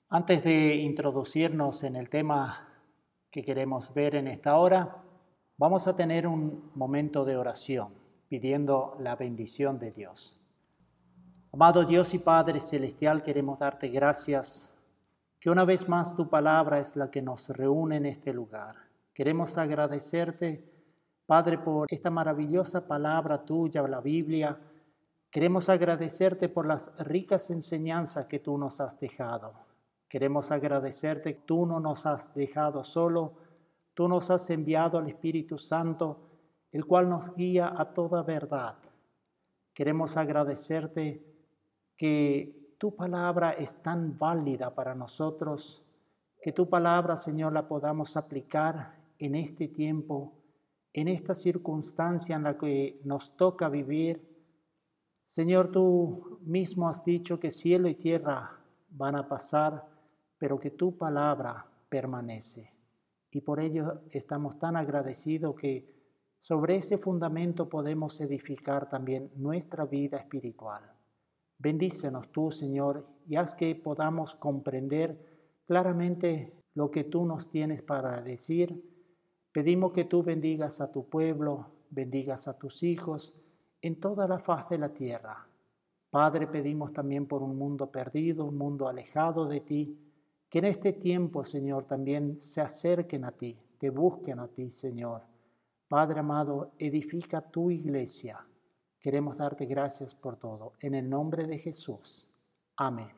Antes de introducirnos en el tema que queremos ver en esta hora, vamos a tener un momento de oración, pidiendo la bendición de Dios. Amado Dios y Padre Celestial, queremos darte gracias, que una vez más tu palabra es la que nos reúne en este lugar. Queremos agradecerte, Padre, por esta maravillosa palabra tuya, la Biblia. Queremos agradecerte por las ricas enseñanzas que tú nos has dejado. Queremos agradecerte que tú no nos has dejado solo, tú nos has enviado al Espíritu Santo, el cual nos guía a toda verdad. Queremos agradecerte que tu palabra es tan válida para nosotros, que tu palabra, Señor, la podamos aplicar en este tiempo, en esta circunstancia en la que nos toca vivir. Señor, tú mismo has dicho que cielo y tierra van a pasar, pero que tu palabra permanece. Y por ello estamos tan agradecidos que sobre ese fundamento podemos edificar también nuestra vida espiritual. Bendícenos tú, Señor, y haz que podamos comprender claramente lo que tú nos tienes para decir. Pedimos que tú bendigas a tu pueblo, bendigas a tus hijos en toda la faz de la tierra. Padre, pedimos también por un mundo perdido, un mundo alejado de ti, que en este tiempo, Señor, también se acerquen a ti, te busquen a ti, Señor. Padre amado, edifica tu iglesia. Queremos darte gracias por todo. En el nombre de Jesús. Amén.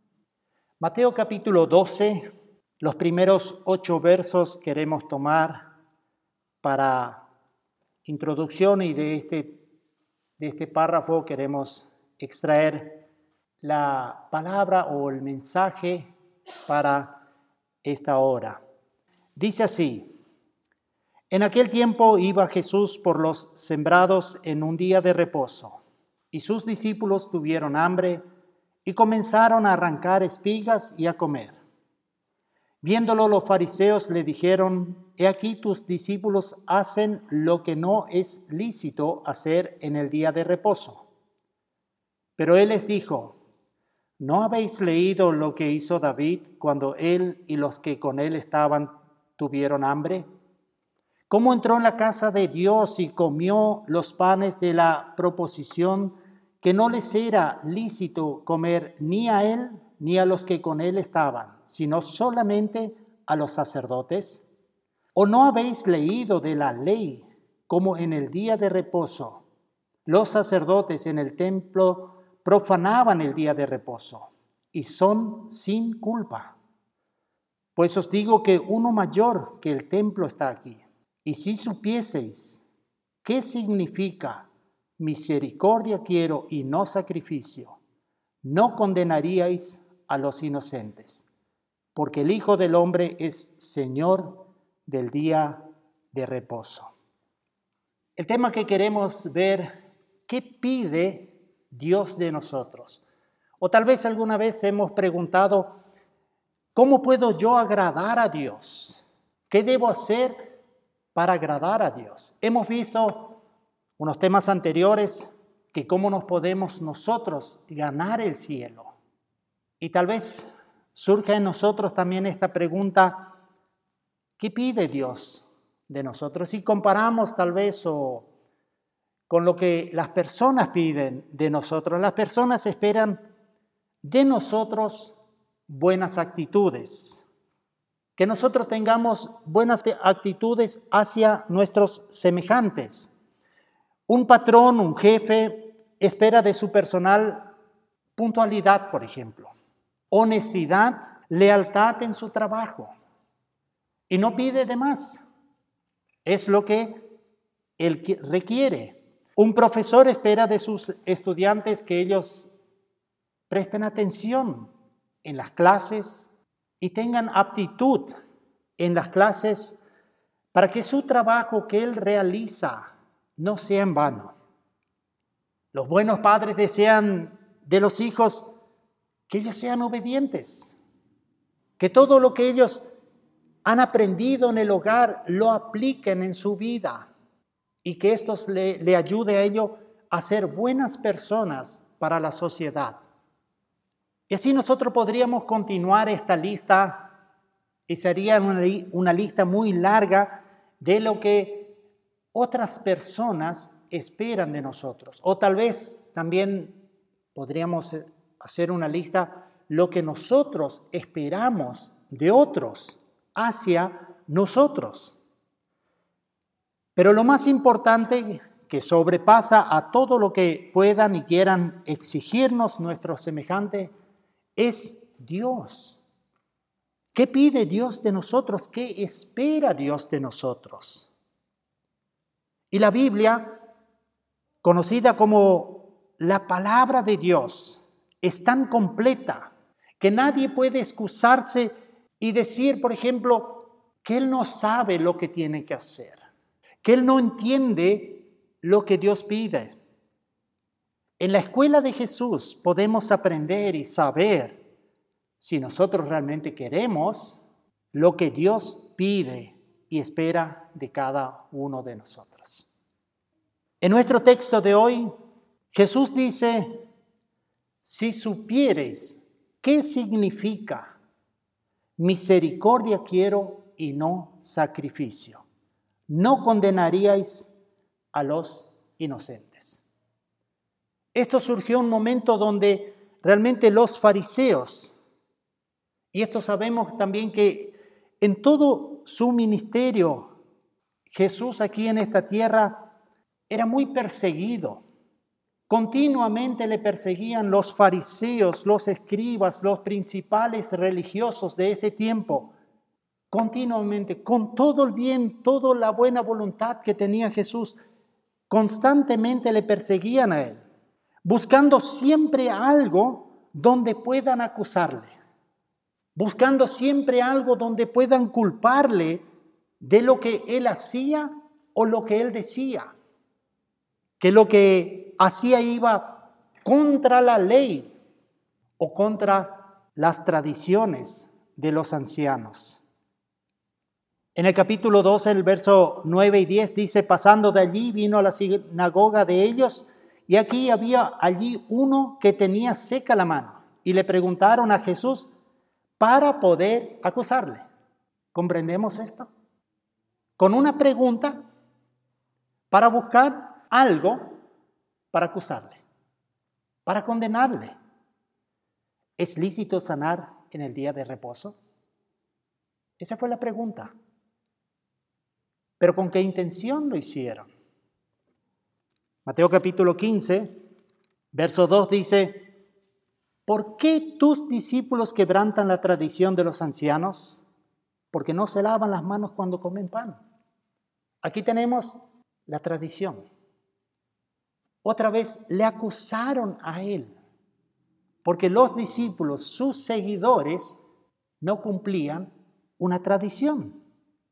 Mateo capítulo 12, los primeros 8 versos queremos tomar para introducción, y de este párrafo queremos extraer la palabra o el mensaje para esta hora. Dice así: en aquel tiempo iba Jesús por los sembrados en un día de reposo, y sus discípulos tuvieron hambre y comenzaron a arrancar espigas y a comer. Viéndolo, los fariseos le dijeron: he aquí tus discípulos hacen lo que no es lícito hacer en el día de reposo. Pero él les dijo: ¿no habéis leído lo que hizo David cuando él y los que con él estaban tuvieron hambre? ¿Cómo entró en la casa de Dios y comió los panes de la proposición, que no les era lícito comer ni a él ni a los que con él estaban, sino solamente a los sacerdotes? ¿O no habéis leído de la ley como en el día de reposo los sacerdotes en el templo profanaban el día de reposo y son sin culpa? Pues os digo que uno mayor que el templo está aquí. Y si supieseis qué significa misericordia quiero y no sacrificio, no condenaríais a los inocentes, porque el Hijo del Hombre es Señor del día de reposo. El tema que queremos ver: ¿qué pide Dios de nosotros? O tal vez alguna vez hemos preguntado: ¿cómo puedo yo agradar a Dios? ¿Qué debo hacer para agradar a Dios? Hemos visto unos temas anteriores que cómo nos podemos nosotros ganar el cielo. Y tal vez surja en nosotros también esta pregunta: ¿qué pide Dios de nosotros? Si comparamos tal vez con lo que las personas piden de nosotros, las personas esperan de nosotros buenas actitudes, que nosotros tengamos buenas actitudes hacia nuestros semejantes. Un patrón, un jefe, espera de su personal puntualidad, por ejemplo, honestidad, lealtad en su trabajo, y no pide de más. Es lo que él requiere. Un profesor espera de sus estudiantes que ellos presten atención en las clases y tengan aptitud en las clases para que su trabajo que él realiza no sea en vano. Los buenos padres desean de los hijos que ellos sean obedientes, que todo lo que ellos han aprendido en el hogar lo apliquen en su vida y que esto le ayude a ellos a ser buenas personas para la sociedad. Y así nosotros podríamos continuar esta lista y sería una lista muy larga de lo que otras personas esperan de nosotros. O tal vez también podríamos hacer una lista lo que nosotros esperamos de otros hacia nosotros. Pero lo más importante, que sobrepasa a todo lo que puedan y quieran exigirnos nuestros semejantes, es Dios. ¿Qué pide Dios de nosotros? ¿Qué espera Dios de nosotros? Y la Biblia, conocida como la palabra de Dios, es tan completa que nadie puede excusarse y decir, por ejemplo, que él no sabe lo que tiene que hacer, que él no entiende lo que Dios pide. En la escuela de Jesús podemos aprender y saber si nosotros realmente queremos lo que Dios pide y espera de cada uno de nosotros. En nuestro texto de hoy, Jesús dice, si supiereis qué significa misericordia quiero y no sacrificio, no condenaríais a los inocentes. Esto surgió en un momento donde realmente los fariseos, y esto sabemos también que en todo su ministerio, Jesús aquí en esta tierra era muy perseguido. Continuamente le perseguían los fariseos, los escribas, los principales religiosos de ese tiempo. Continuamente, con todo el bien, toda la buena voluntad que tenía Jesús, constantemente le perseguían a él, buscando siempre algo donde puedan acusarle, buscando siempre algo donde puedan culparle de lo que él hacía o lo que él decía, que lo que hacía iba contra la ley o contra las tradiciones de los ancianos. En el capítulo 12, el verso 9 y 10 dice, pasando de allí vino a la sinagoga de ellos y aquí había allí uno que tenía seca la mano y le preguntaron a Jesús para poder acusarle. ¿Comprendemos esto? Con una pregunta para buscar algo para acusarle, para condenarle. ¿Es lícito sanar en el día de reposo? Esa fue la pregunta. ¿Pero con qué intención lo hicieron? Mateo capítulo 15, verso 2 dice, ¿por qué tus discípulos quebrantan la tradición de los ancianos? Porque no se lavan las manos cuando comen pan. Aquí tenemos la tradición. Otra vez le acusaron a él, porque los discípulos, sus seguidores, no cumplían una tradición.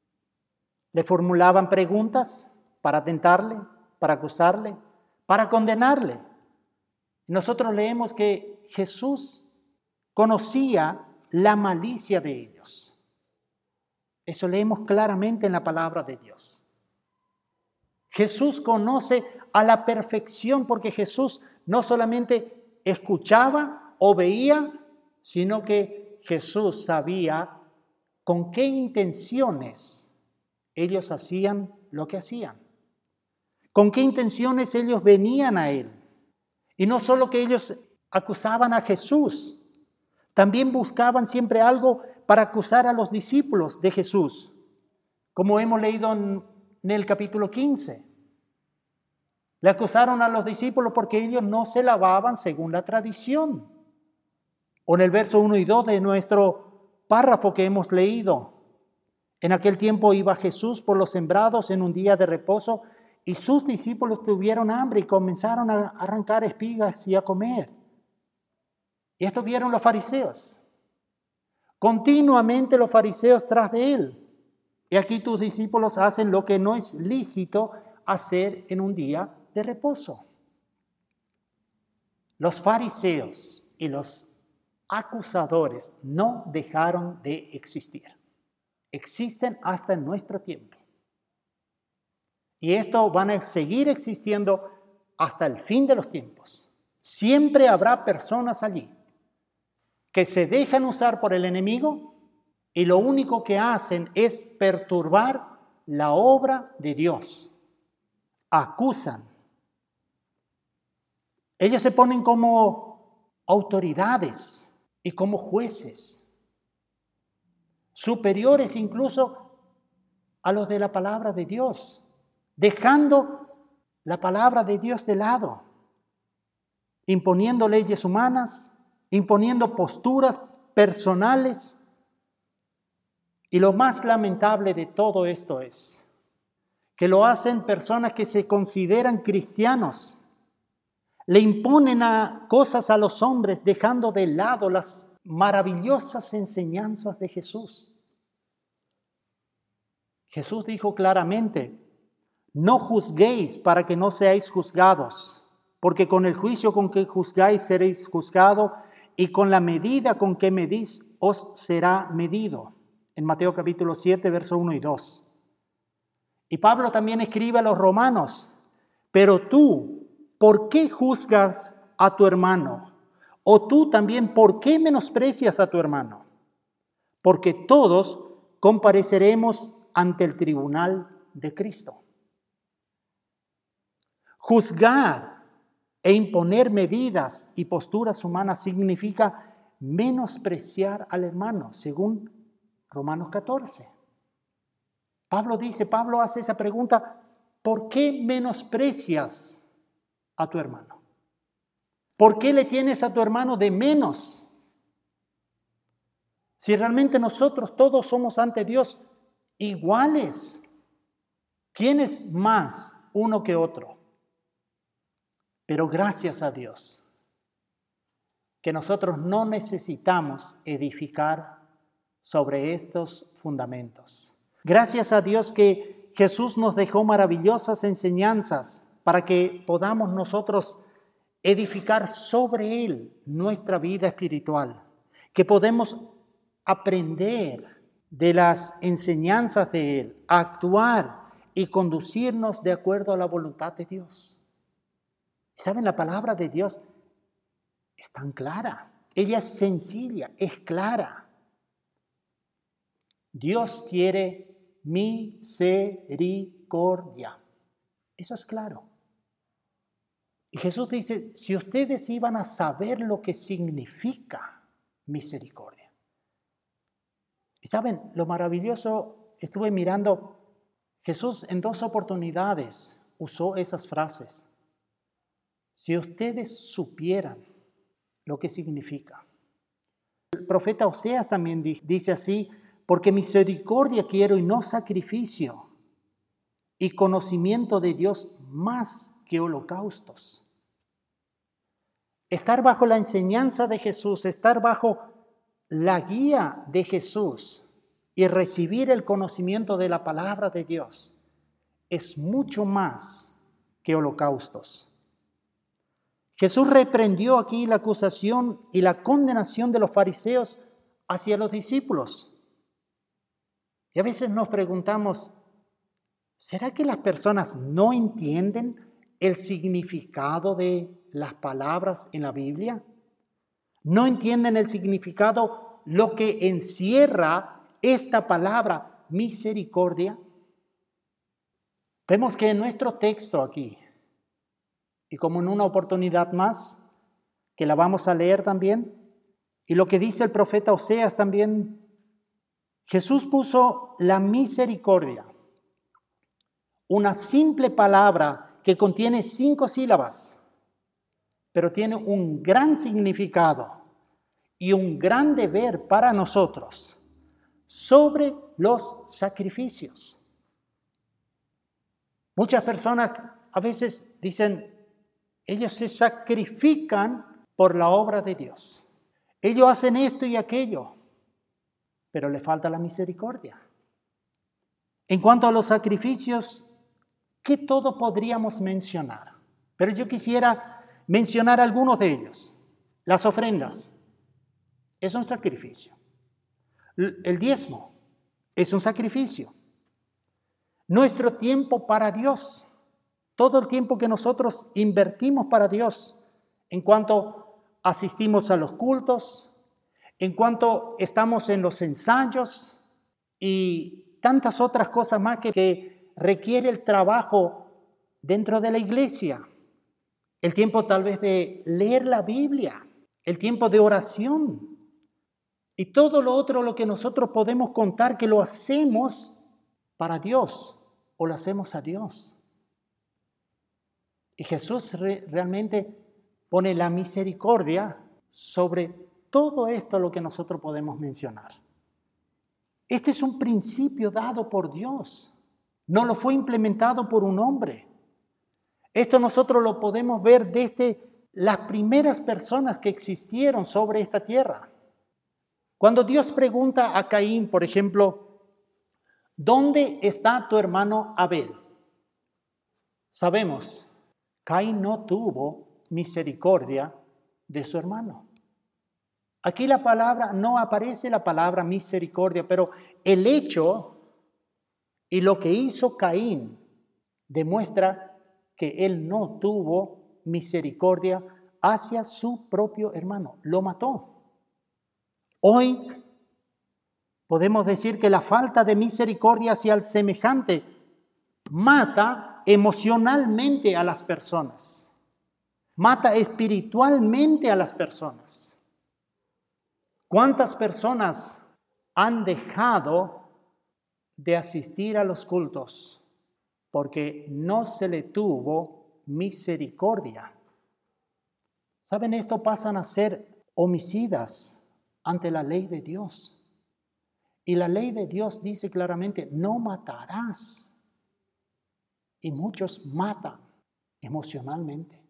Le formulaban preguntas para tentarle, para acusarle, para condenarle. Nosotros leemos que Jesús conocía la malicia de ellos. Eso leemos claramente en la palabra de Dios. Jesús conoce a la perfección porque Jesús no solamente escuchaba o veía, sino que Jesús sabía con qué intenciones ellos hacían lo que hacían. ¿Con qué intenciones ellos venían a Él? Y no solo que ellos acusaban a Jesús, también buscaban siempre algo para acusar a los discípulos de Jesús, como hemos leído en el capítulo 15. Le acusaron a los discípulos porque ellos no se lavaban según la tradición. O en el verso 1 y 2 de nuestro párrafo que hemos leído. En aquel tiempo iba Jesús por los sembrados en un día de reposo y sus discípulos tuvieron hambre y comenzaron a arrancar espigas y a comer. Y esto vieron los fariseos. Continuamente los fariseos tras de él. Y aquí tus discípulos hacen lo que no es lícito hacer en un día de reposo. Los fariseos y los acusadores no dejaron de existir. Existen hasta en nuestro tiempo. Y esto van a seguir existiendo hasta el fin de los tiempos. Siempre habrá personas allí que se dejan usar por el enemigo y lo único que hacen es perturbar la obra de Dios. Acusan. Ellos se ponen como autoridades y como jueces, superiores incluso a los de la palabra de Dios, dejando la palabra de Dios de lado, imponiendo leyes humanas, imponiendo posturas personales. Y lo más lamentable de todo esto es que lo hacen personas que se consideran cristianos. Le imponen cosas a los hombres dejando de lado las maravillosas enseñanzas de Jesús. Jesús dijo claramente, no juzguéis para que no seáis juzgados, porque con el juicio con que juzgáis seréis juzgados y con la medida con que medís os será medido. En Mateo capítulo 7, versos 1 y 2. Y Pablo también escribe a los romanos, pero tú, ¿por qué juzgas a tu hermano? O tú también, ¿por qué menosprecias a tu hermano? Porque todos compareceremos ante el tribunal de Cristo. Juzgar e imponer medidas y posturas humanas significa menospreciar al hermano, según Romanos 14. Pablo hace esa pregunta, ¿por qué menosprecias a tu hermano? ¿Por qué le tienes a tu hermano de menos? Si realmente nosotros todos somos ante Dios iguales. ¿Quién es más uno que otro? Pero gracias a Dios que nosotros no necesitamos edificar sobre estos fundamentos. Gracias a Dios que Jesús nos dejó maravillosas enseñanzas para que podamos nosotros edificar sobre Él nuestra vida espiritual, que podemos aprender de las enseñanzas de Él, actuar y conducirnos de acuerdo a la voluntad de Dios. ¿Saben? La palabra de Dios es tan clara, ella es sencilla, es clara. Dios quiere misericordia. Eso es claro. Y Jesús dice, si ustedes iban a saber lo que significa misericordia. Y saben, lo maravilloso, estuve mirando, Jesús en 2 oportunidades usó esas frases. Si ustedes supieran lo que significa. El profeta Oseas también dice así, porque misericordia quiero y no sacrificio, y conocimiento de Dios más que holocaustos. Estar bajo la enseñanza de Jesús, estar bajo la guía de Jesús y recibir el conocimiento de la palabra de Dios es mucho más que holocaustos. Jesús reprendió aquí la acusación y la condenación de los fariseos hacia los discípulos. Y a veces nos preguntamos, ¿será que las personas no entienden el significado de las palabras en la Biblia? ¿No entienden el significado, lo que encierra esta palabra, misericordia? Vemos que en nuestro texto aquí, y como en una oportunidad más, que la vamos a leer también, y lo que dice el profeta Oseas también, Jesús puso la misericordia, una simple palabra que contiene 5 sílabas, pero tiene un gran significado y un gran deber para nosotros sobre los sacrificios. Muchas personas a veces dicen, ellos se sacrifican por la obra de Dios. Ellos hacen esto y aquello, pero le falta la misericordia. En cuanto a los sacrificios, ¿qué todo podríamos mencionar? Pero yo quisiera mencionar algunos de ellos. Las ofrendas es un sacrificio. El diezmo es un sacrificio. Nuestro tiempo para Dios, todo el tiempo que nosotros invertimos para Dios, en cuanto asistimos a los cultos, en cuanto estamos en los ensayos y tantas otras cosas más que requiere el trabajo dentro de la iglesia. El tiempo tal vez de leer la Biblia, el tiempo de oración y todo lo otro, lo que nosotros podemos contar que lo hacemos para Dios o lo hacemos a Dios. Y Jesús realmente pone la misericordia sobre todo esto lo que nosotros podemos mencionar. Este es un principio dado por Dios, no lo fue implementado por un hombre. Esto nosotros lo podemos ver desde las primeras personas que existieron sobre esta tierra. Cuando Dios pregunta a Caín, por ejemplo, ¿dónde está tu hermano Abel? Sabemos, Caín no tuvo misericordia de su hermano. Aquí no aparece la palabra misericordia, pero el hecho y lo que hizo Caín demuestra que él no tuvo misericordia hacia su propio hermano. Lo mató. Hoy podemos decir que la falta de misericordia hacia el semejante mata emocionalmente a las personas. Mata espiritualmente a las personas. ¿Cuántas personas han dejado de asistir a los cultos porque no se le tuvo misericordia? ¿Saben? Esto pasan a ser homicidas ante la ley de Dios. Y la ley de Dios dice claramente, no matarás. Y muchos matan emocionalmente.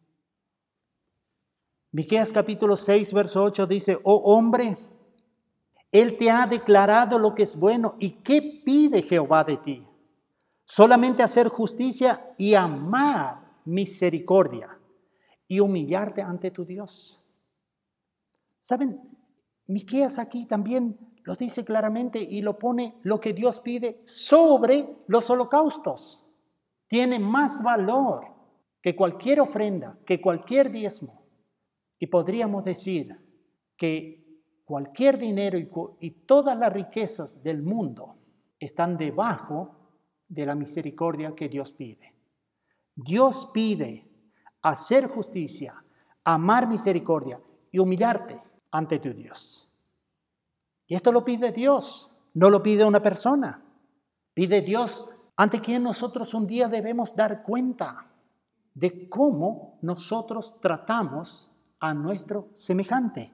Miqueas capítulo 6, verso 8 dice, oh hombre, Él te ha declarado lo que es bueno. ¿Y qué pide Jehová de ti? Solamente hacer justicia y amar misericordia y humillarte ante tu Dios. ¿Saben? Miqueas aquí también lo dice claramente y lo pone lo que Dios pide sobre los holocaustos. Tiene más valor que cualquier ofrenda, que cualquier diezmo. Y podríamos decir que cualquier dinero y todas las riquezas del mundo están debajo de la misericordia que Dios pide. Dios pide hacer justicia, amar misericordia y humillarte ante tu Dios. Y esto lo pide Dios, no lo pide una persona. Pide Dios ante quien nosotros un día debemos dar cuenta de cómo nosotros tratamos a nuestro semejante.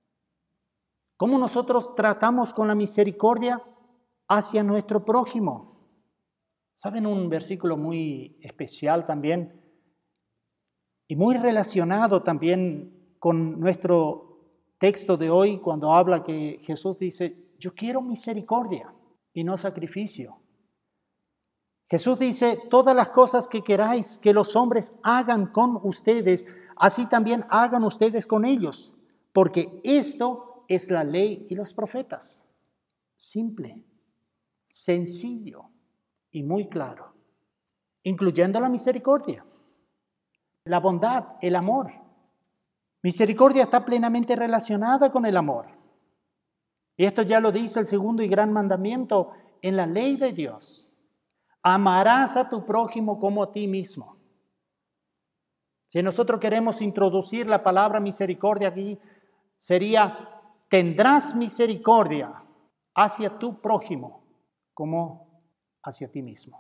Cómo nosotros tratamos con la misericordia hacia nuestro prójimo. ¿Saben? Un versículo muy especial también y muy relacionado también con nuestro texto de hoy cuando habla que Jesús dice, yo quiero misericordia y no sacrificio. Jesús dice, todas las cosas que queráis que los hombres hagan con ustedes, así también hagan ustedes con ellos, porque esto es la ley y los profetas. Simple, sencillo y muy claro, incluyendo la misericordia, la bondad, el amor. Misericordia está plenamente relacionada con el amor. Y esto ya lo dice el segundo y gran mandamiento en la ley de Dios. Amarás a tu prójimo como a ti mismo. Si nosotros queremos introducir la palabra misericordia aquí, sería, tendrás misericordia hacia tu prójimo como hacia ti mismo.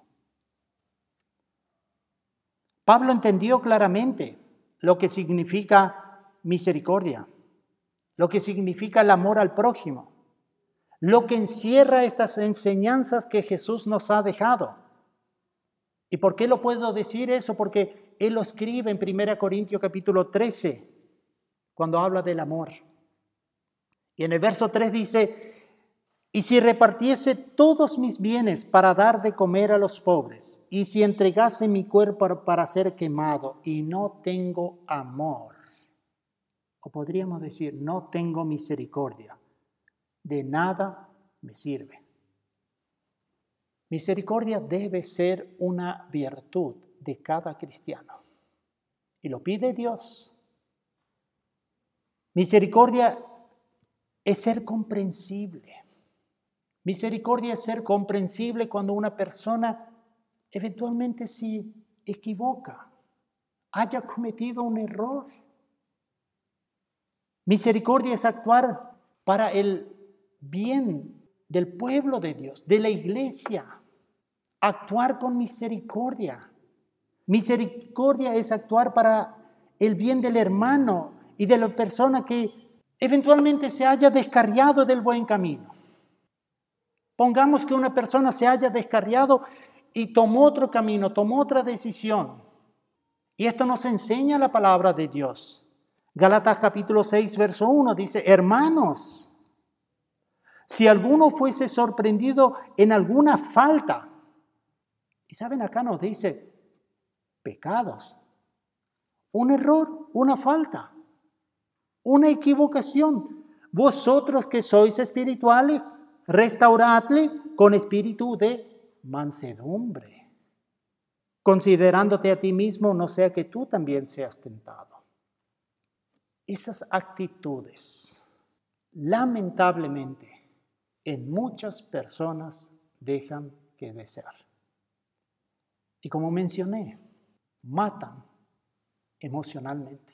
Pablo entendió claramente lo que significa misericordia, lo que significa el amor al prójimo, lo que encierra estas enseñanzas que Jesús nos ha dejado. ¿Y por qué lo puedo decir eso? Porque él lo escribe en 1 Corintios capítulo 13, cuando habla del amor. Y en el verso 3 dice, y si repartiese todos mis bienes para dar de comer a los pobres, y si entregase mi cuerpo para ser quemado, y no tengo amor, o podríamos decir, no tengo misericordia, de nada me sirve. Misericordia debe ser una virtud de cada cristiano. Y lo pide Dios. Misericordia es ser comprensible. Misericordia es ser comprensible cuando una persona eventualmente se equivoca, haya cometido un error. Misericordia es actuar para el bien del pueblo de Dios, de la iglesia. Actuar con misericordia. Misericordia es actuar para el bien del hermano y de la persona que eventualmente se haya descarriado del buen camino. Pongamos que una persona se haya descarriado y tomó otro camino, tomó otra decisión. Y esto nos enseña la palabra de Dios. Gálatas capítulo 6, verso 1 dice, hermanos, si alguno fuese sorprendido en alguna falta, y saben, acá nos dice pecados, un error, una falta, una equivocación. Vosotros que sois espirituales, restauradle con espíritu de mansedumbre, considerándote a ti mismo, no sea que tú también seas tentado. Esas actitudes, lamentablemente, en muchas personas dejan que desear. Y como mencioné, matan emocionalmente.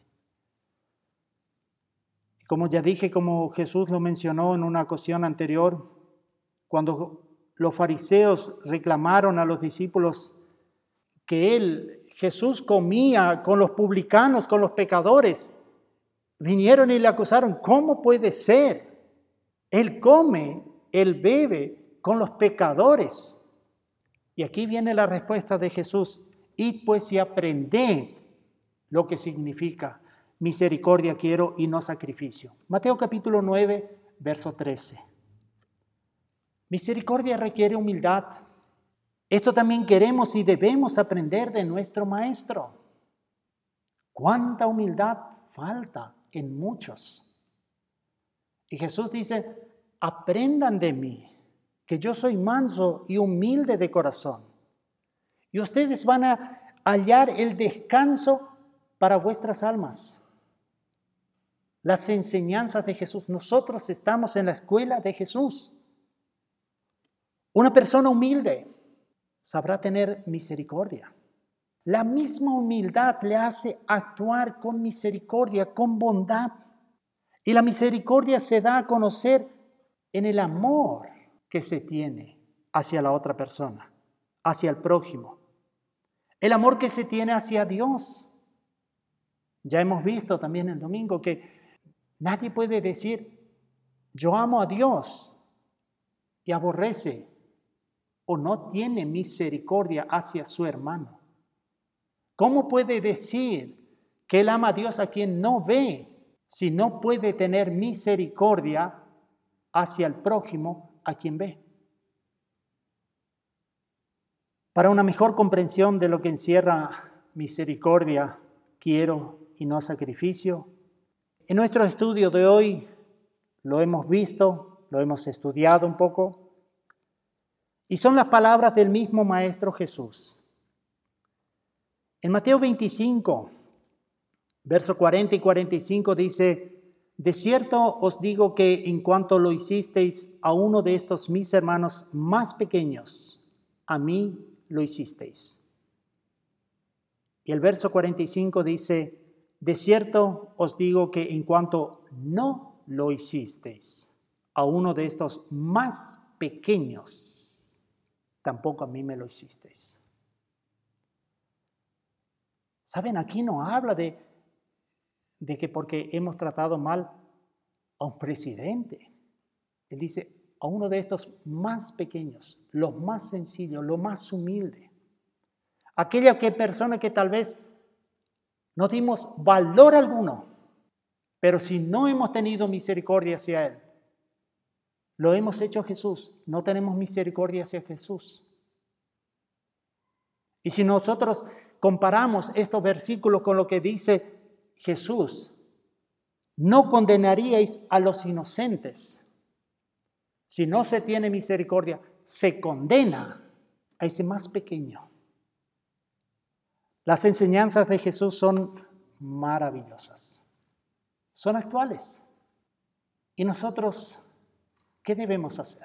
Como ya dije, como Jesús lo mencionó en una ocasión anterior, cuando los fariseos reclamaron a los discípulos que Jesús comía con los publicanos, con los pecadores, vinieron y le acusaron, ¿cómo puede ser? Él come, él bebe con los pecadores. Y aquí viene la respuesta de Jesús, id pues y aprended lo que significa misericordia quiero y no sacrificio. Mateo capítulo 9, verso 13. Misericordia requiere humildad. Esto también queremos y debemos aprender de nuestro Maestro. ¿Cuánta humildad falta en muchos? Y Jesús dice, aprendan de mí, que yo soy manso y humilde de corazón. Y ustedes van a hallar el descanso para vuestras almas. Las enseñanzas de Jesús. Nosotros estamos en la escuela de Jesús. Una persona humilde sabrá tener misericordia. La misma humildad le hace actuar con misericordia, con bondad. Y la misericordia se da a conocer en el amor que se tiene hacia la otra persona, hacia el prójimo. El amor que se tiene hacia Dios. Ya hemos visto también el domingo que nadie puede decir, yo amo a Dios y aborrece o no tiene misericordia hacia su hermano. ¿Cómo puede decir que él ama a Dios a quien no ve si no puede tener misericordia hacia el prójimo a quien ve? Para una mejor comprensión de lo que encierra misericordia, quiero y no sacrificio, en nuestro estudio de hoy lo hemos visto, lo hemos estudiado un poco, y son las palabras del mismo Maestro Jesús. En Mateo 25, verso 40 y 45 dice, de cierto os digo que en cuanto lo hicisteis a uno de estos mis hermanos más pequeños, a mí lo hicisteis. Y el verso 45 dice, de cierto os digo que en cuanto no lo hicisteis a uno de estos más pequeños, tampoco a mí me lo hicisteis. ¿Saben? Aquí no habla de que porque hemos tratado mal a un presidente. Él dice a uno de estos más pequeños, los más sencillos, lo más humilde. Aquella persona que tal vez no dimos valor alguno, pero si no hemos tenido misericordia hacia él, lo hemos hecho a Jesús, no tenemos misericordia hacia Jesús. Y si nosotros comparamos estos versículos con lo que dice Jesús, no condenaríais a los inocentes. Si no se tiene misericordia, se condena a ese más pequeño. Las enseñanzas de Jesús son maravillosas, son actuales. ¿Y nosotros qué debemos hacer?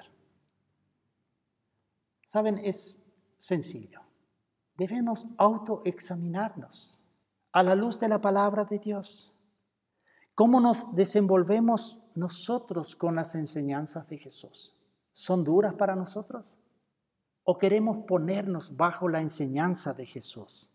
Saben, es sencillo. Debemos autoexaminarnos a la luz de la palabra de Dios. ¿Cómo nos desenvolvemos nosotros con las enseñanzas de Jesús? ¿Son duras para nosotros? ¿O queremos ponernos bajo la enseñanza de Jesús?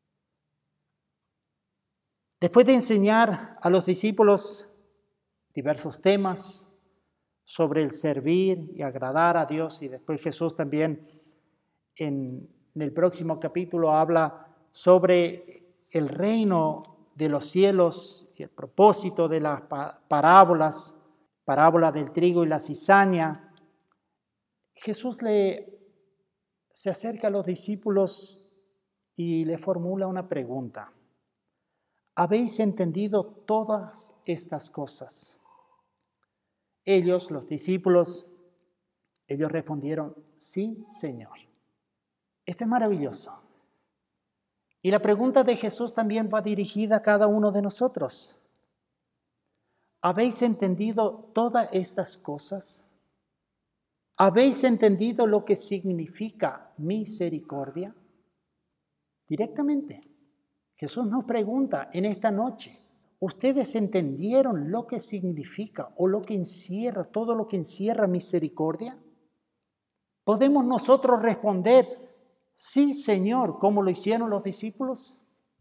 Después de enseñar a los discípulos diversos temas sobre el servir y agradar a Dios, y después Jesús también en el próximo capítulo habla sobre el reino de los cielos y el propósito de las parábolas, parábola del trigo y la cizaña, Jesús se acerca a los discípulos y le formula una pregunta. ¿Habéis entendido todas estas cosas? Ellos, los discípulos, ellos respondieron, sí, Señor. Esto es maravilloso. Y la pregunta de Jesús también va dirigida a cada uno de nosotros. ¿Habéis entendido todas estas cosas? ¿Habéis entendido lo que significa misericordia? Directamente, Jesús nos pregunta en esta noche, ¿ustedes entendieron lo que significa o lo que encierra, todo lo que encierra misericordia? ¿Podemos nosotros responder, sí, Señor, como lo hicieron los discípulos?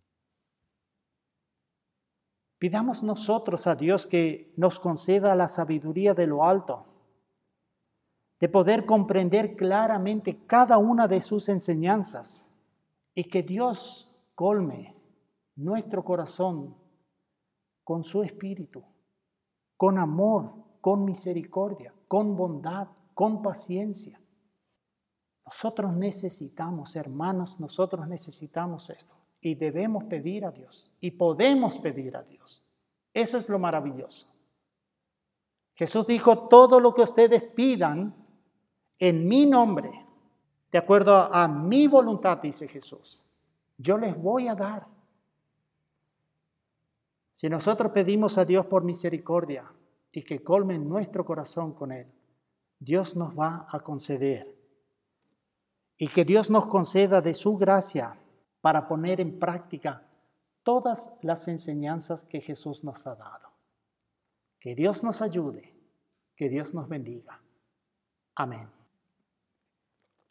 Pidamos nosotros a Dios que nos conceda la sabiduría de lo alto, de poder comprender claramente cada una de sus enseñanzas y que Dios colme nuestro corazón con su espíritu, con amor, con misericordia, con bondad, con paciencia. Nosotros necesitamos, hermanos, nosotros necesitamos esto y debemos pedir a Dios y podemos pedir a Dios. Eso es lo maravilloso. Jesús dijo, todo lo que ustedes pidan en mi nombre, de acuerdo a mi voluntad, dice Jesús, yo les voy a dar. Si nosotros pedimos a Dios por misericordia y que colme nuestro corazón con Él, Dios nos va a conceder. Y que Dios nos conceda de su gracia para poner en práctica todas las enseñanzas que Jesús nos ha dado. Que Dios nos ayude, que Dios nos bendiga. Amén.